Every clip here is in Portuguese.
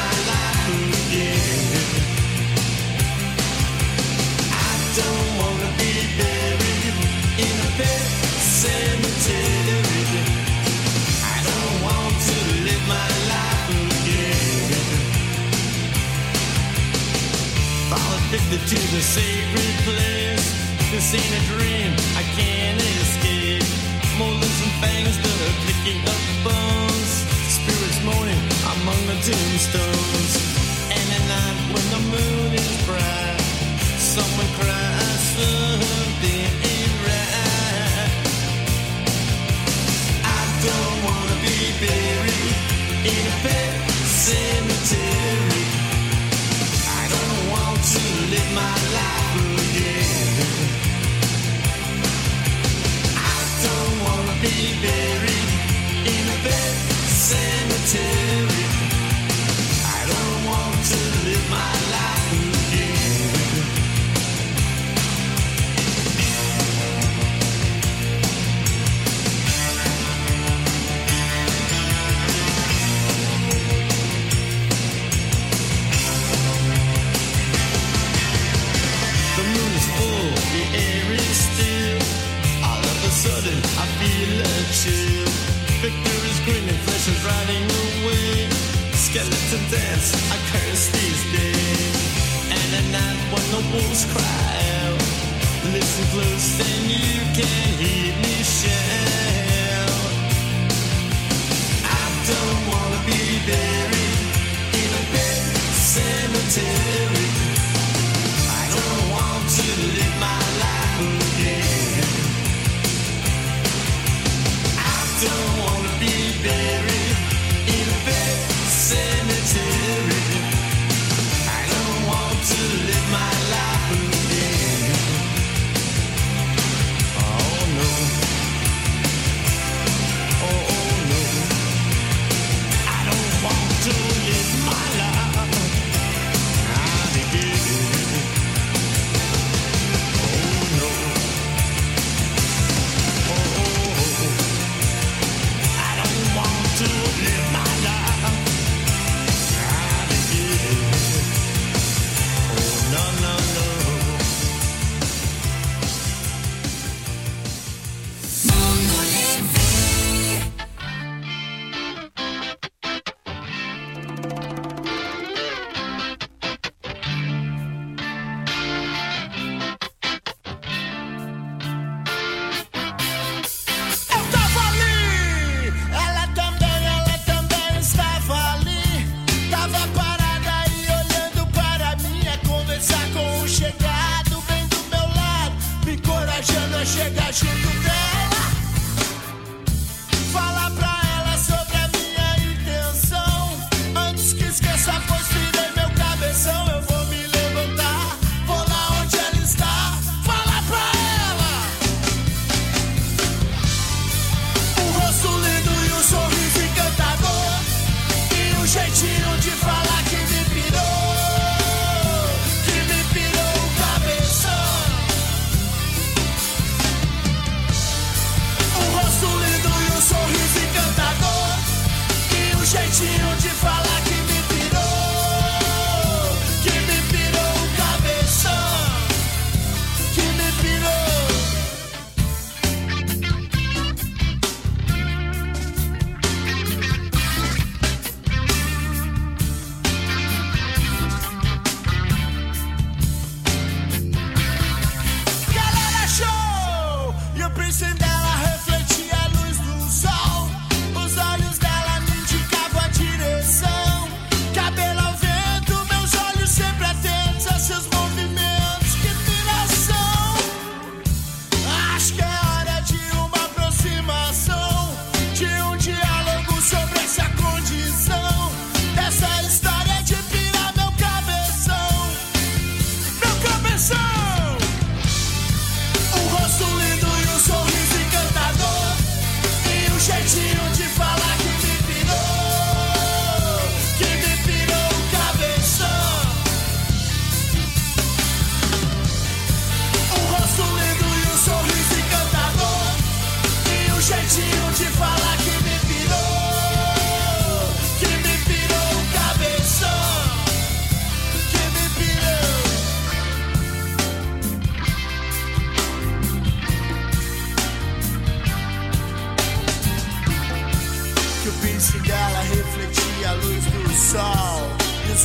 my life again. I don't wanna be buried in a pet cemetery. I don't want to live my life again. Fall addicted to the sacred place. This ain't a dream, I can't escape. Molars and fangs that are picking up bones. Spirits moaning among the tombstones. And at night when the moon is bright, someone cries something ain't right. I don't wanna be buried in a pet cemetery. I don't want to live my life again. I don't wanna be buried in a pet cemetery. I don't want to live my life again. The moon is full, the air is still. All of a sudden, I feel a chill. Victor is grinning, flesh is riding away. Skeleton dance, I curse these days. And at night when the wolves cry out, listen close and you can hear me shout. I don't wanna be buried in a pet cemetery. I don't want to live my life again. I don't wanna be buried in a pet cemetery. I don't want to live my life again. Oh no. Oh no. I don't want to live my life. I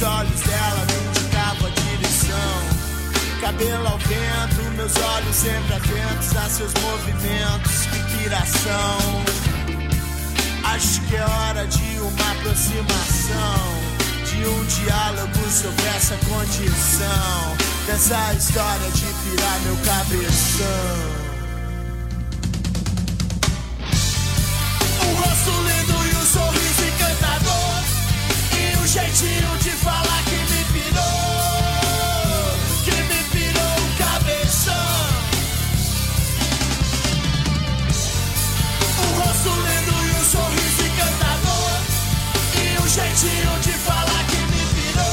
olhos dela me indicavam a direção. Cabelo ao vento, meus olhos sempre atentos a seus movimentos, que piração. Acho que é hora de uma aproximação, de um diálogo sobre essa condição, dessa história de pirar meu cabeção. O rosto lindo e o sorriso encantador, e o jeitinho de falar que me pirou o cabeção. O rosto lindo e o sorriso encantador, e o jeitinho de falar que me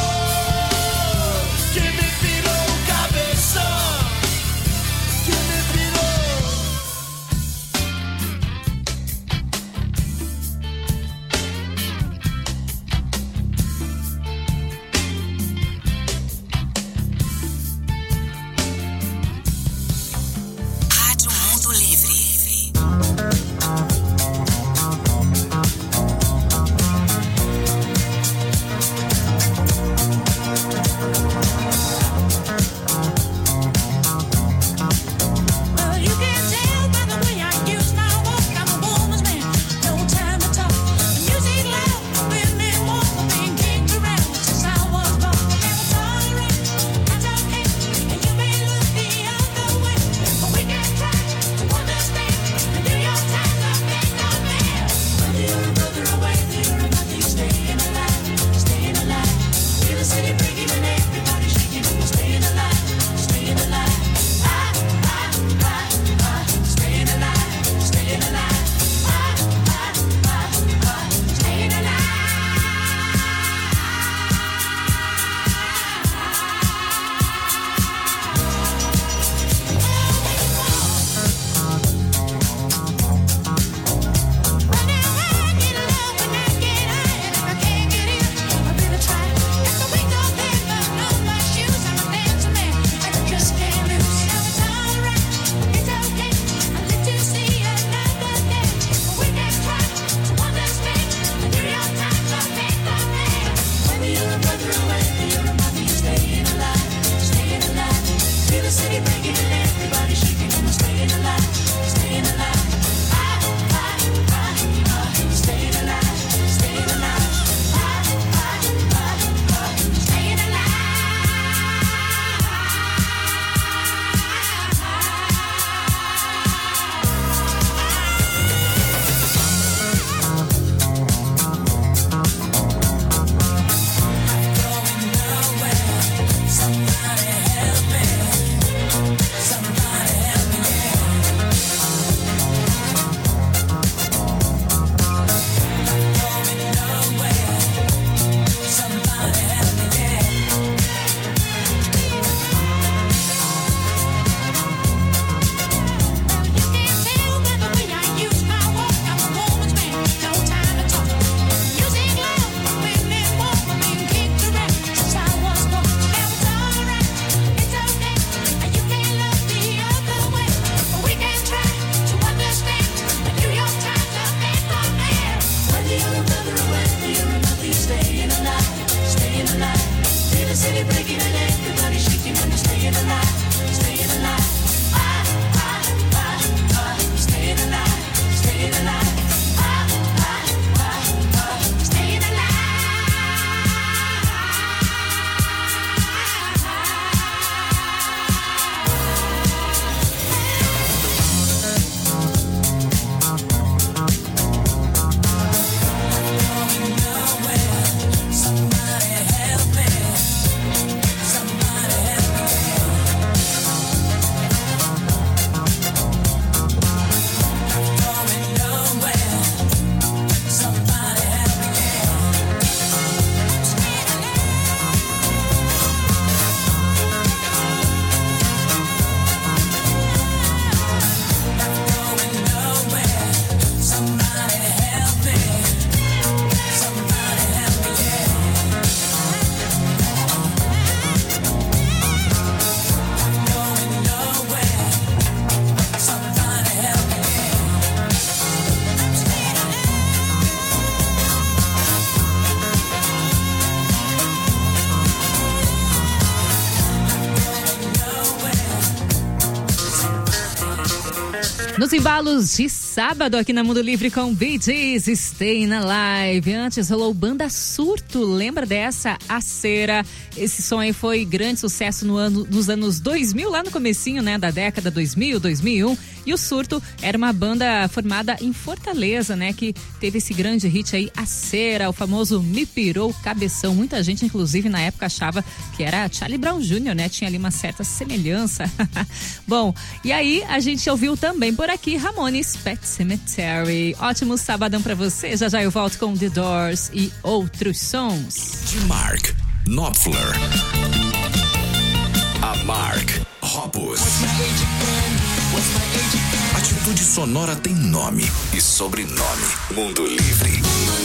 pirou o cabeção. Que me pirou. Rádio Mundo Livre. Well, you can tell by the way I use my walk, I'm a woman's man, no time to talk. The music loud, women walk, being kicked around since I was born. Never tolerate, that's okay, and you may look the other way, but we can try to understand and do your time to make no man. Whether you're a brother or whether you're a mother, you're staying alive, feel the city breaking and everybody shaking, and you're staying alive, staying alive. Staying alive, staying alive. Staying alive. When I get low, when I get high, and if I can't get in, I'll really try. Got the wings on paper, no my shoes, I'm a dancing man, I just can't lose. Now it's alright, it's okay, I live to see another day. But we can try to understand and do your time to make the man. Whether you're a brother or whether you're a mother, you're staying alive, staying alive. Feel the city breaking and everybody shaking, and we're staying alive, staying alive. Staying alive, staying alive. Staying alive. You can tell by the way I use my walk, I'm a woman's man, no time to talk. Music loud, women walk, being kicked around since I was born. Now it's alright, it's okay, and you may look the other way, but we can try to understand and do your time to make the man. Whether you're a brother or whether you're a mother, you're staying alive, staying alive. Feel the city breaking and everybody shaking, and you're staying alive, staying alive. Staying alive, staying alive. Staying alive. Somebody help me. Nos embalos de sábado aqui na Mundo Livre com Bee Gees, Staying Alive. Antes rolou Banda Surto, lembra dessa? A Cera. Esse som aí foi grande sucesso nos anos 2000, lá no comecinho, né, da década 2000, 2001. E o Surto era uma banda formada em Fortaleza, né, que teve esse grande hit aí, A Cera, o famoso Me Pirou Cabeção. Muita gente, inclusive, na época achava que era Charlie Brown Jr., né? Tinha ali uma certa semelhança. Bom, e aí a gente ouviu também por aqui Ramones, Pet Sematary. Ótimo sabadão pra você. Já já eu volto com The Doors e outros sons. De Mark Knopfler. A Mark Hoppus. Atitude Sonora tem nome e sobrenome. Mundo Livre.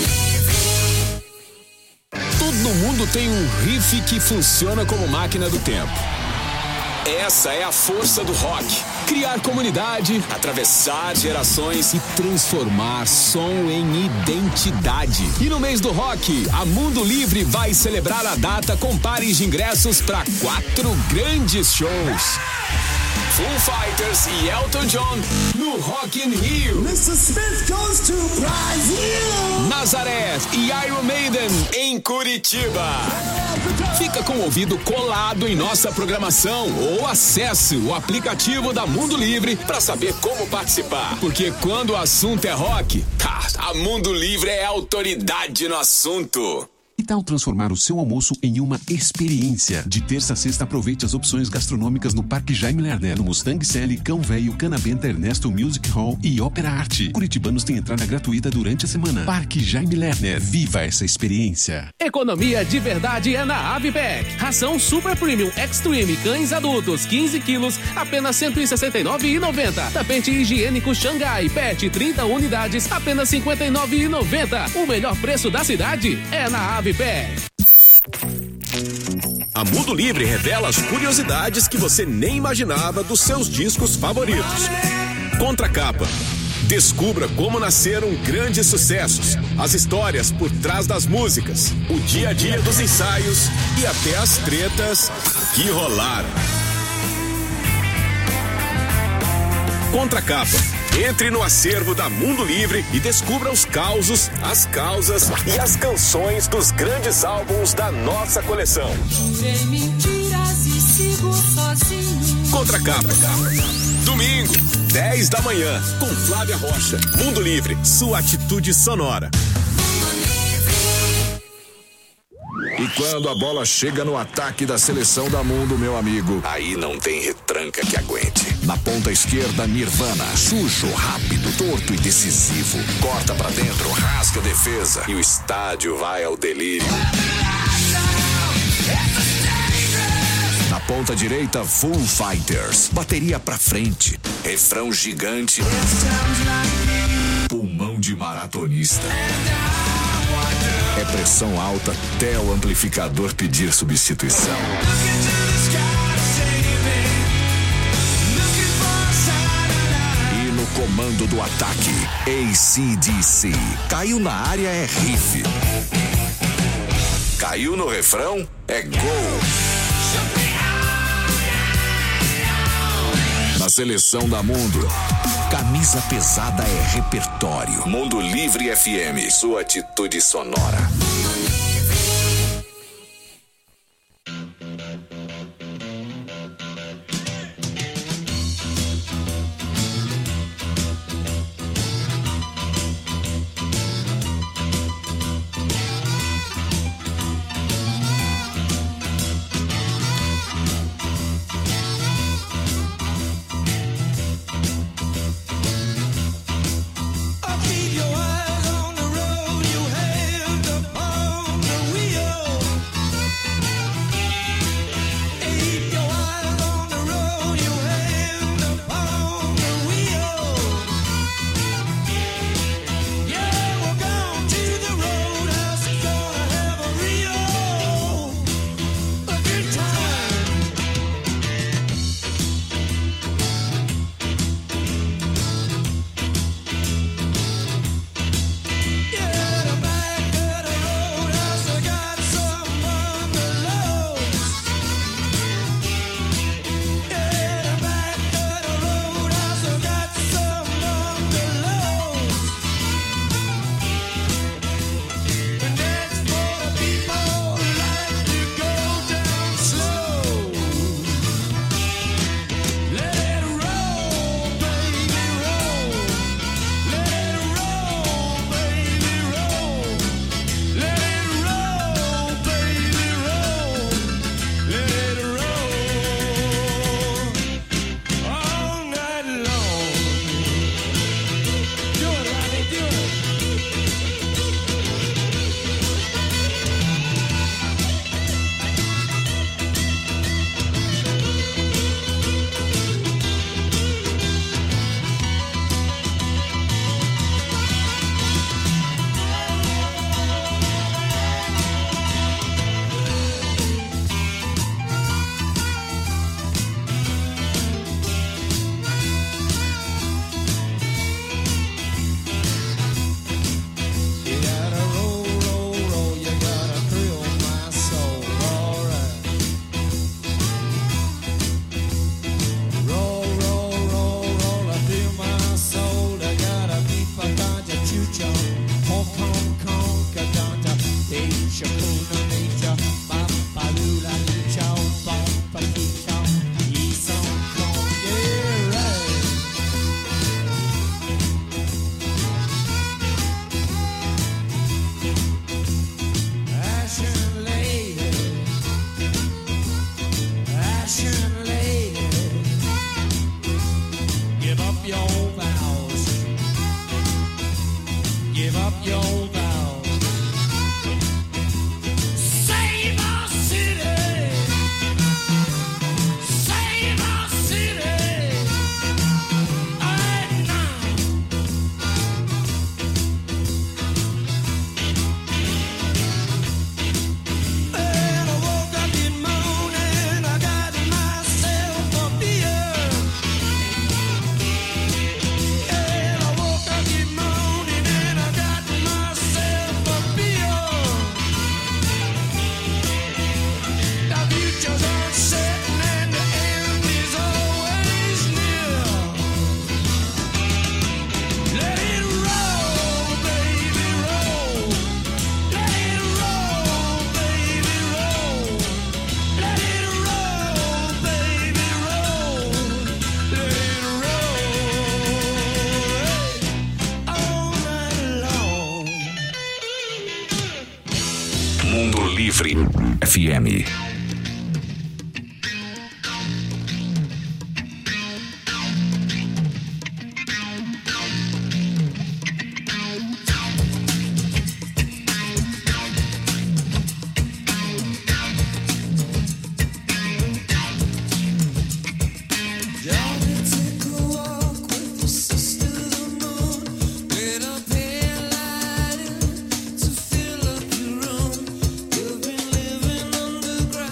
Todo mundo tem um riff que funciona como máquina do tempo. Essa é a força do rock. Criar comunidade, atravessar gerações e transformar som em identidade. E no mês do rock, a Mundo Livre vai celebrar a data com pares de ingressos para 4 grandes shows. Foo Fighters e Elton John no Rock in Rio. Mr. Smith goes to Brazil. Nazareth e Iron Maiden em Curitiba. Fica com o ouvido colado em nossa programação ou acesse o aplicativo da Mundo Livre para saber como participar. Porque quando o assunto é rock, a Mundo Livre é autoridade no assunto. Que tal transformar o seu almoço em uma experiência? De terça a sexta, aproveite as opções gastronômicas no Parque Jaime Lerner, no Mustang Sally, Cão Velho, Canabenta, Ernesto Music Hall e Ópera Arte. Curitibanos têm entrada gratuita durante a semana. Parque Jaime Lerner, viva essa experiência. Economia de verdade é na Avipec. Ração Super Premium Extreme Cães Adultos, 15 quilos, apenas R$ 169,90. Tapete higiênico Xangai Pet, 30 unidades, apenas R$ 59,90. O melhor preço da cidade é na Avipec. A Mundo Livre revela as curiosidades que você nem imaginava dos seus discos favoritos. Contracapa. Descubra como nasceram grandes sucessos, as histórias por trás das músicas, o dia a dia dos ensaios e até as tretas que rolaram. Contracapa. Entre no acervo da Mundo Livre e descubra os causos, as causas e as canções dos grandes álbuns da nossa coleção. Contracapa. Domingo, 10 da manhã, com Flávia Rocha. Mundo Livre, sua atitude sonora. E quando a bola chega no ataque da seleção da Mundo, meu amigo, aí não tem retranca que aguente. Na ponta esquerda, Nirvana, sujo, rápido, torto e decisivo. Corta pra dentro, rasga a defesa e o estádio vai ao delírio. Na ponta direita, Foo Fighters, bateria pra frente, refrão gigante, pulmão de maratonista. É pressão alta até o amplificador pedir substituição. E no comando do ataque, AC/DC. Caiu na área é riff. Caiu no refrão é gol. Na seleção da Mundo, camisa pesada é repertório. Mundo Livre FM, sua atitude sonora. Keep your eyes on the road, you have the FM. Underground.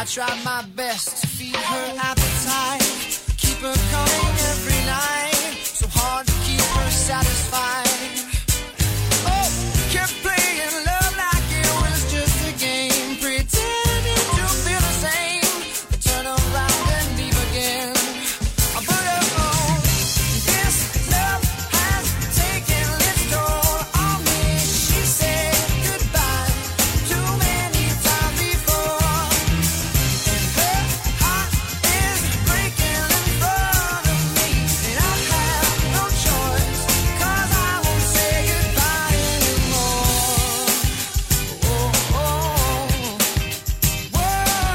try my best to feed her appetite, keep her coming every night, so hard to keep her satisfied. Oh, kept playing love like it was just a game, pretending to feel the same, but turn around and leave again. But oh, this love has taken its toll on me. She said goodbye too many times before, and her heart is breaking in front of me, and I have no choice, 'cause I won't say goodbye anymore. Oh, oh, whoa,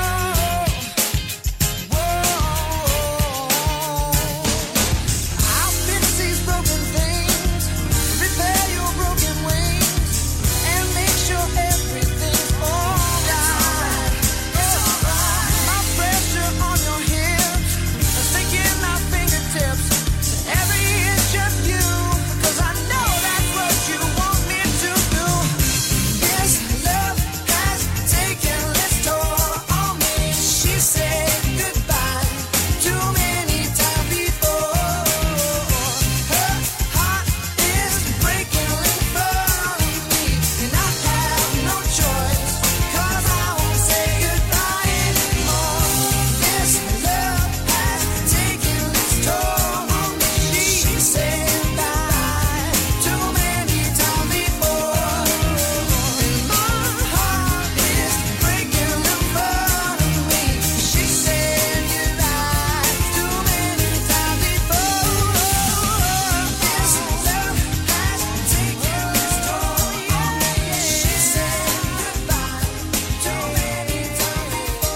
I'll fix these broken things, repair your broken wings, and make sure everything's alright. It's alright. My pressure on your hips, sinking my fingertips to every inch of you, 'cause I know that's what you want me to do. This love has taken its toll on me. She said goodbye too many times before. Her heart is breaking in front of me, and I have no choice, 'cause I won't say goodbye anymore. This love has taken its toll on me. She said goodbye too many times before, and my heart is breaking in front of me. She said goodbye too many times before. This love has taken its toll on me. She said goodbye too many times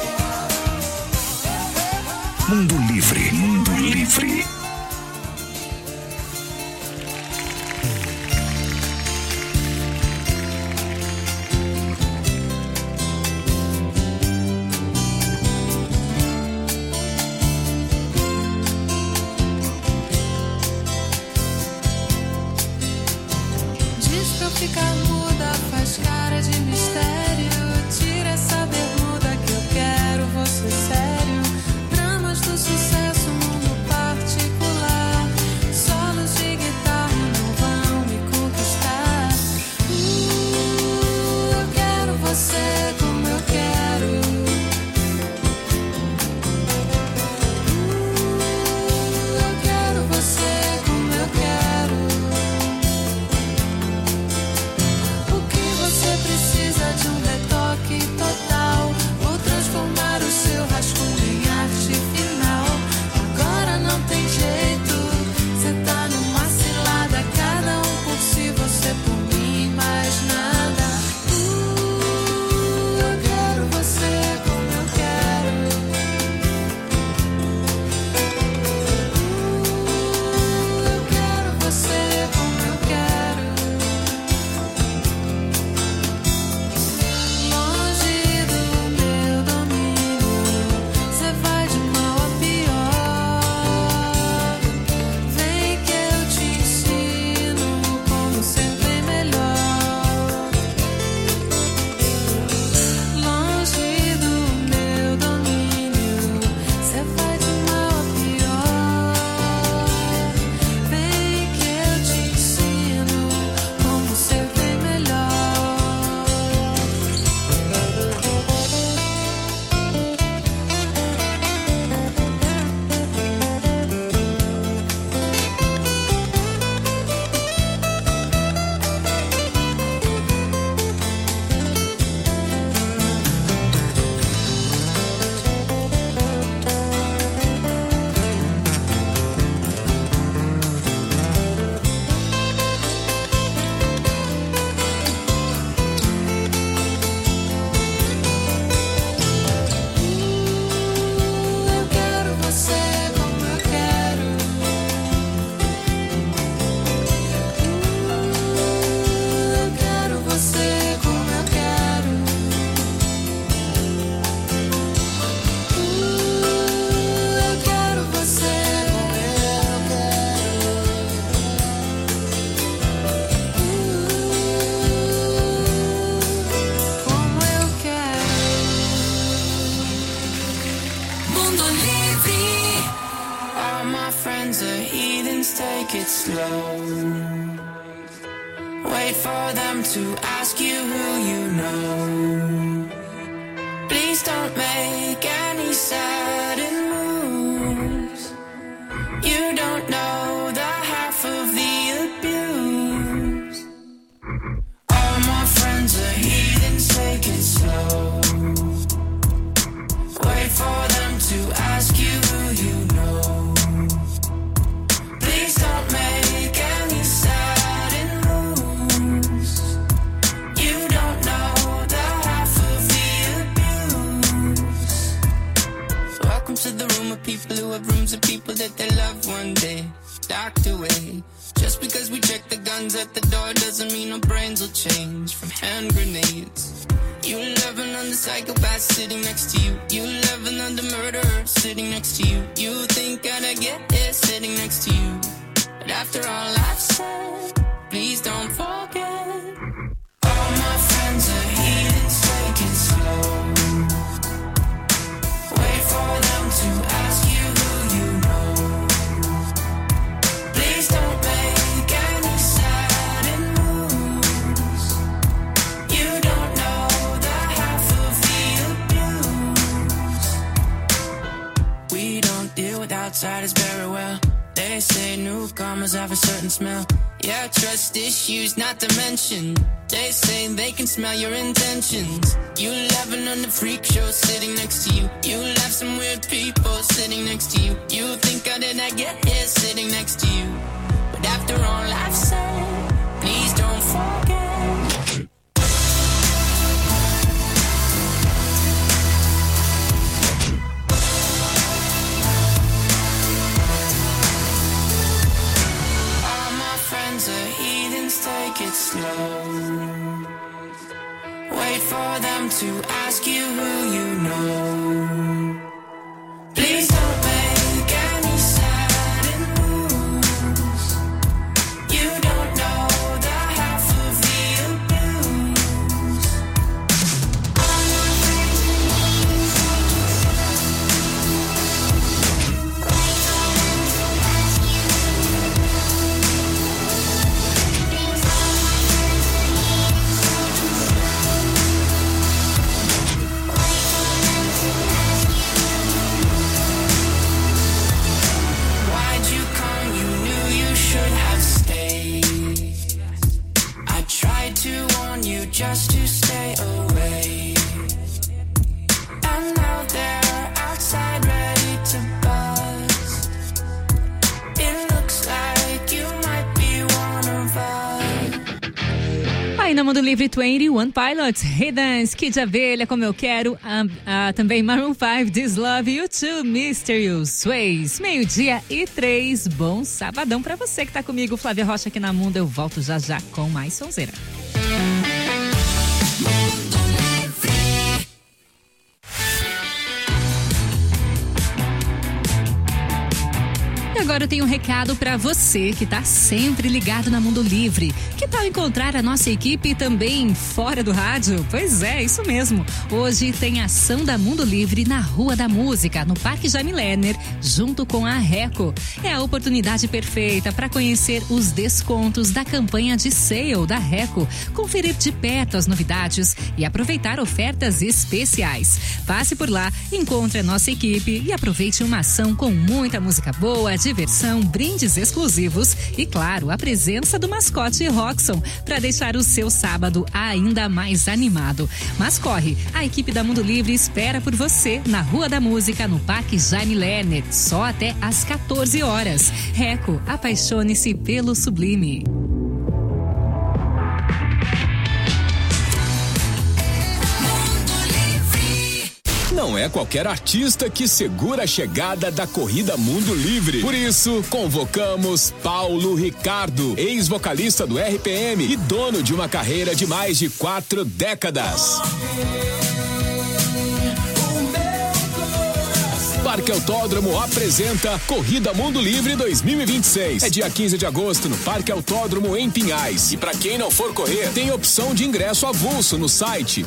before. Mundo Livre, Mundo Livre. Diz pra eu ficar muda, faz cara de mistério. Tira essa bermuda que eu quero você sério. Dramas do sucesso, mundo particular. take it slow. Wait for them to ask you who you know. Please don't make any sudden moves. You don't know the half of the abuse. All my friends are heathens, take it slow. Wait for them to ask you who you know. Please don't make any sudden moves. You don't know the half of the abuse. Welcome to the room of people who have rooms of people that they love one day docked away. Just because we check the guns at the door doesn't mean our brains will change from hand grenades. You love another psychopath sitting next to you. You love another murderer sitting next to you. You think I'd get here sitting next to you. But after all I've said, please don't forget. All my friends are heathens, take it slow. Wait for them to ask you who you know. Please don't make any sudden moves. You don't know the half of the abuse. We don't deal with outsiders very well. They say newcomers have a certain smell. Yeah, trust issues not to mention. They say they can smell your intentions. You laughing on the freak show sitting next to you. You laugh some weird people sitting next to you. You think I did not get here sitting next to you. But after all I've said, please don't forget. All my friends are heathens, take it slow. Wait for them to ask you who you know. Please don't make any sudden moves. You don't know the half of the abuse. All my friends are heathens, take it slow. Wait for them to ask you who you know. All my friends are heathens, take it slow. Wait for them to ask you who you know. Why'd you come? You knew you should have stayed. I tried to warn you just to stay away. And now they're outside ready to bust. It looks like you might be one of us. Aí na Mundo Livre 21 Pilots, Hiddens, Kid Abelha, Como Eu Quero, também Maroon 5, This Love, U2, Mysterious Ways, 12:03, bom sabadão pra você que tá comigo, Flávia Rocha aqui na Mundo, eu volto já já com mais sonzeira. E agora eu tenho um recado pra você que tá sempre ligado na Mundo Livre. Que tal encontrar a nossa equipe também fora do rádio? Pois é, isso mesmo. Hoje tem ação da Mundo Livre na Rua da Música, no Parque Jaime Lerner, junto com a Reco. É a oportunidade perfeita para conhecer os descontos da campanha de sale da Reco, conferir de perto as novidades e aproveitar ofertas especiais. Passe por lá, encontre a nossa equipe e aproveite uma ação com muita música boa, diversão, brindes exclusivos e, claro, a presença do mascote Roxon para deixar o seu sábado ainda mais animado. Mas corre, a equipe da Mundo Livre espera por você na Rua da Música, no Parque Jaime Lerner, só até às 14 horas. Reco, apaixone-se pelo sublime. Não é qualquer artista que segura a chegada da Corrida Mundo Livre. Por isso, convocamos Paulo Ricardo, ex-vocalista do RPM e dono de uma carreira de mais de 4 décadas. Parque Autódromo apresenta Corrida Mundo Livre 2026. É dia 15 de agosto no Parque Autódromo em Pinhais. E para quem não for correr, tem opção de ingresso avulso no site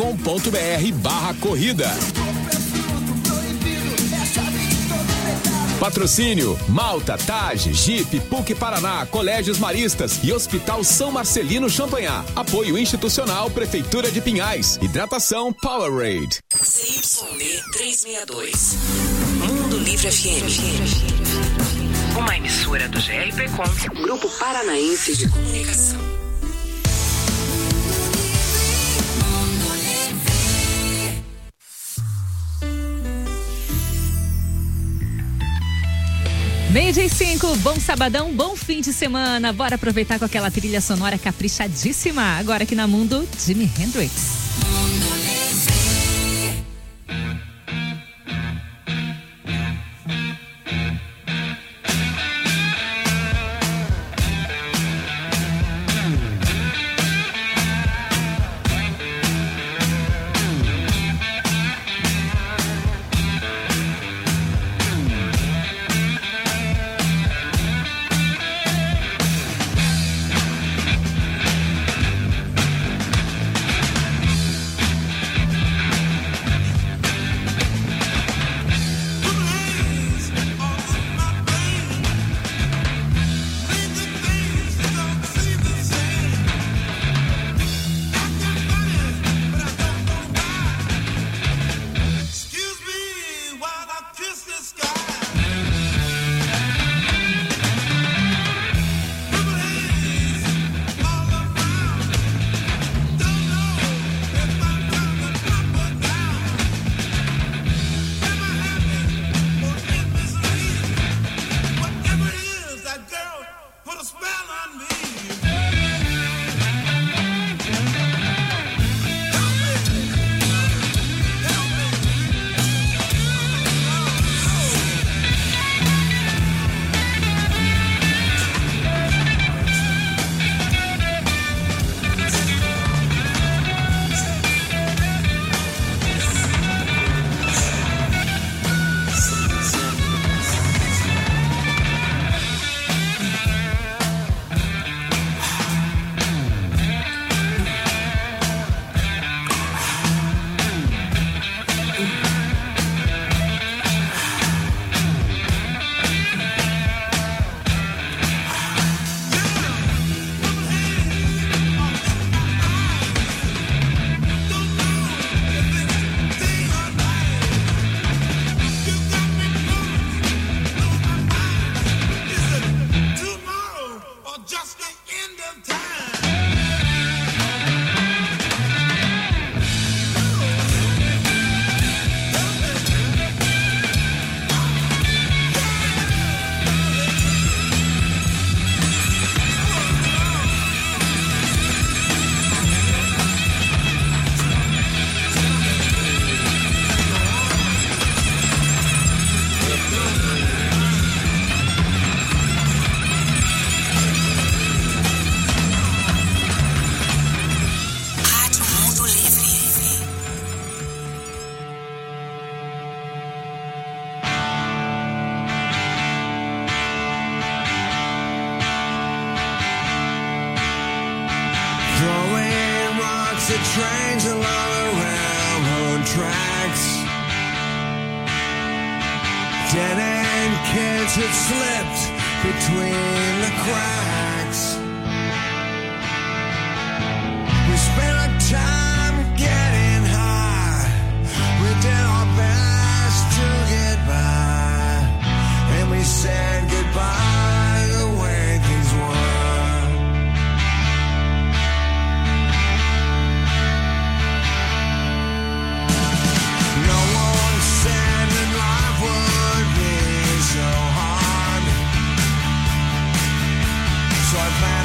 mundolivrefm.com.br/corrida. Patrocínio Malta, TAG, Jeep, PUC Paraná, Colégios Maristas e Hospital São Marcelino Champagnat. Apoio institucional Prefeitura de Pinhais. Hidratação Powerade. CYD 362. Mundo Livre FM. Uma emissora do GLP Com, Grupo Paranaense de Comunicação. Meio-dia e 5, bom sabadão, bom fim de semana. Bora aproveitar com aquela trilha sonora caprichadíssima. Agora aqui na Mundo, Jimi Hendrix. trains along the railroad tracks. Dead-end kids had slipped between the cracks. We spent our time getting high. We did our best to get by, and we said goodbye the way things were. No one said that life would be so hard, so I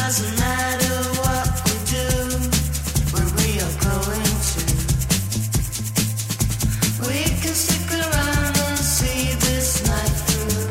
doesn't matter what we do, where we are going to. We can stick around and see this night through.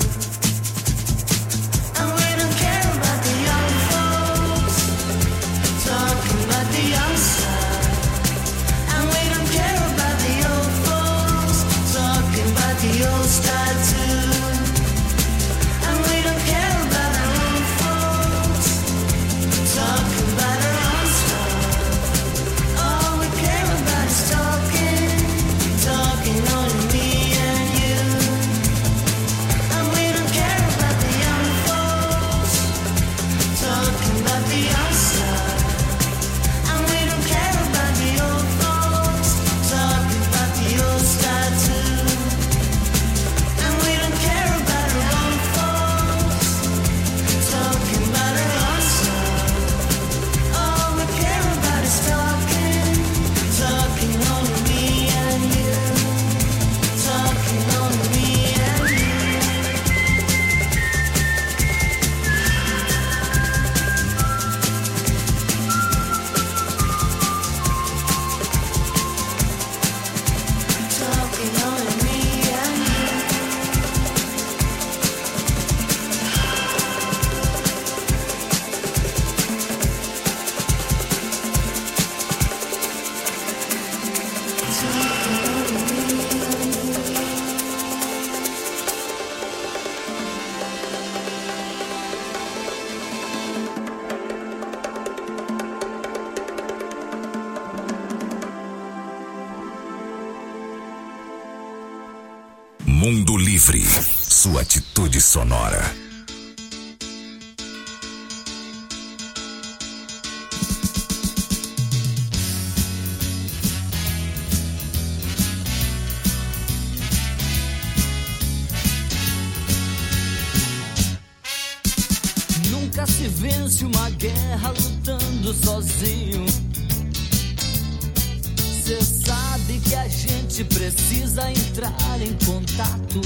And we don't care about the young folks talking about the young side. And we don't care about the old folks talking about the old style too. And we don't care about our own folks talking about our own stuff. All we care about is talking, talking only me and you. And we don't care about the young folks talking about the young side. And we don't care about the old folks talking about the old style too. And we don't care about our own folks talking about our own stuff. All we care about is talking, talking only me and you. Talking only me and you. Talking only me and you. Mundo Livre, sua atitude sonora. Nunca se vence uma guerra lutando sozinho. Cê sabe que a gente precisa entrar em contato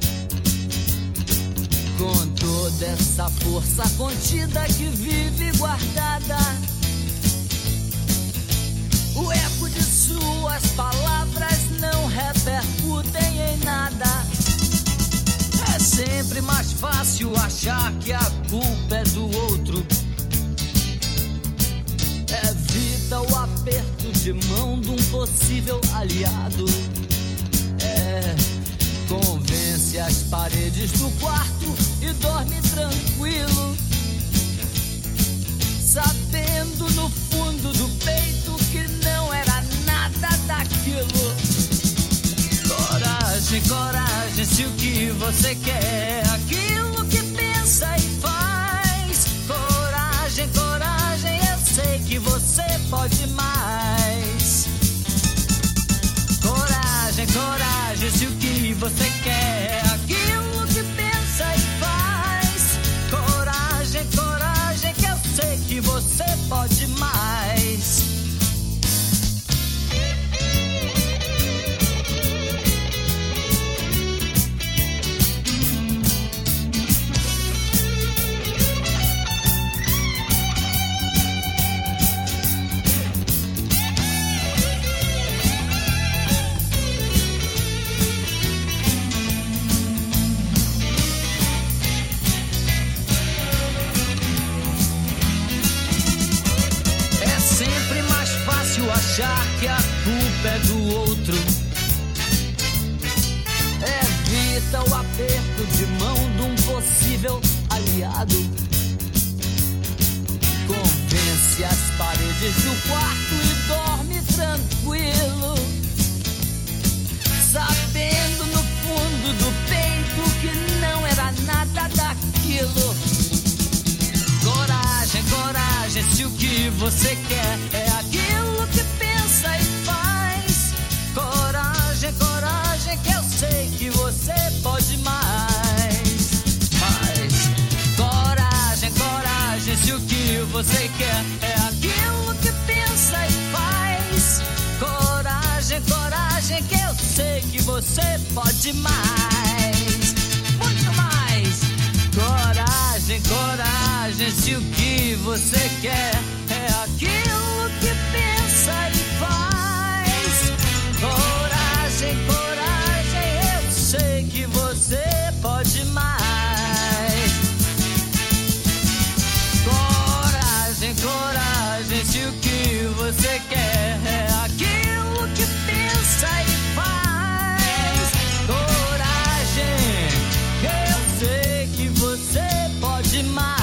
com toda essa força contida que vive guardada. O eco de suas palavras não repercutem em nada. É sempre mais fácil achar que a culpa é do outro. Evita o aperto de mão de um possível aliado. Convence as paredes do quarto e dorme tranquilo, sabendo no fundo do peito que não era nada daquilo. Coragem, coragem, se o que você quer é aquilo que pensa e faz. Coragem, coragem, eu sei que você pode mais. Coragem, coragem, se o que você quer é aquilo que pensa e faz. Coragem, coragem, que eu sei que você pode mais. Achar que a culpa é do outro. Evita o aperto de mão de um possível aliado. Convence as paredes do quarto e dorme tranquilo, sabendo no fundo do peito que não era nada daquilo. Coragem, coragem, se o que você quer é aquilo que pensa e faz. Coragem, coragem, que eu sei que você pode mais. Coragem, coragem, se o que você quer é aquilo que pensa e faz. Coragem, coragem, que eu sei que você pode mais. Muito mais. Coragem, coragem. coragem se o que você quer é aquilo que pensa e faz. Coragem, coragem, eu sei que você pode mais. Coragem, coragem, se o que você quer é aquilo que pensa e faz. Coragem, eu sei que você pode mais.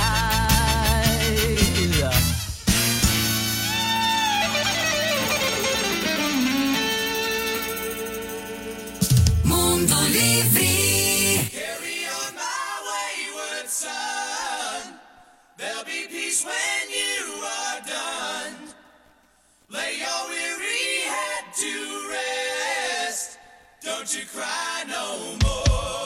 Mundo Livre. Carry on my wayward son. There'll be peace when you are done. Lay your weary head to rest. Don't you cry no more.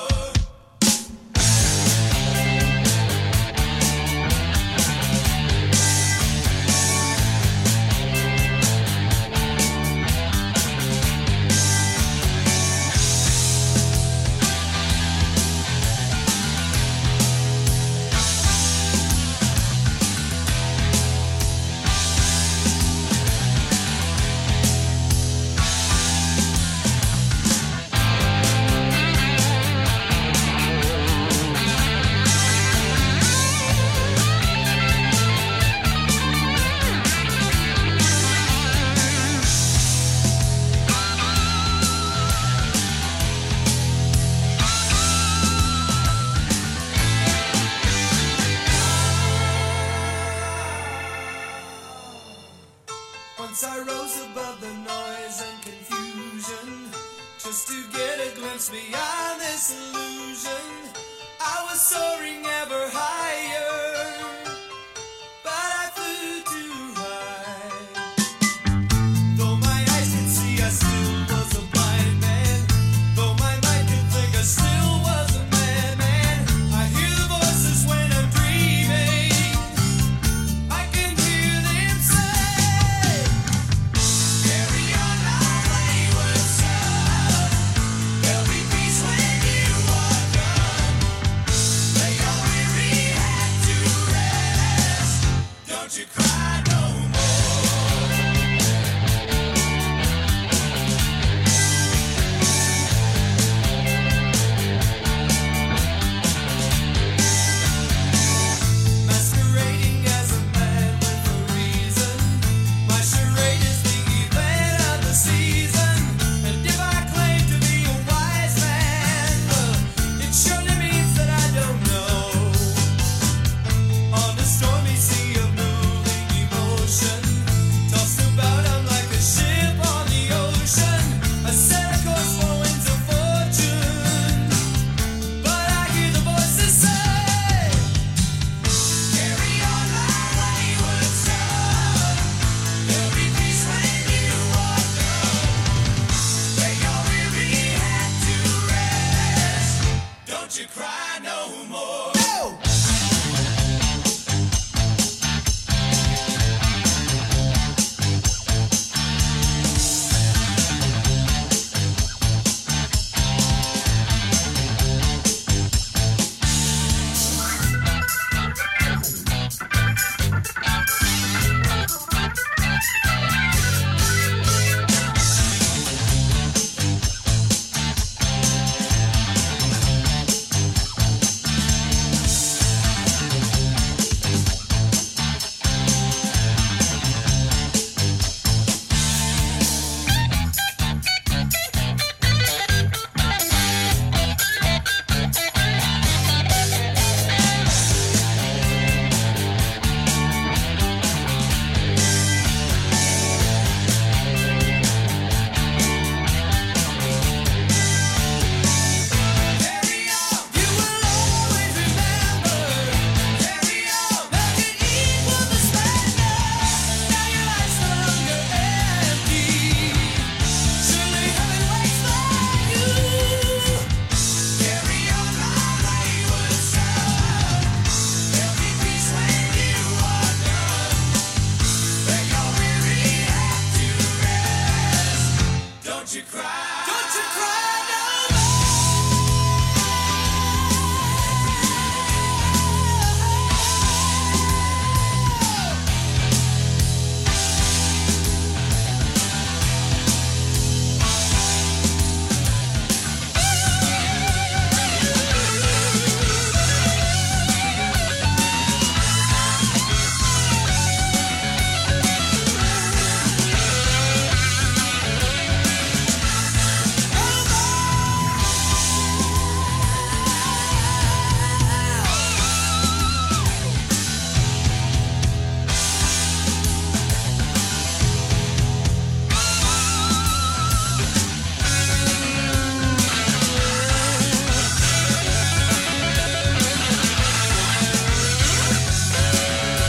Once I rose above the noise and confusion, just to get a glimpse beyond this illusion. I was soaring ever higher, but I flew too high. Though my eyes could see, I still was a blind man. Though my mind could think, I still was a madman. I hear the voices when I'm dreaming. I can hear them say, carry on my wayward son. There'll be peace when you are done. Lay your weary head to rest. Don't you cry.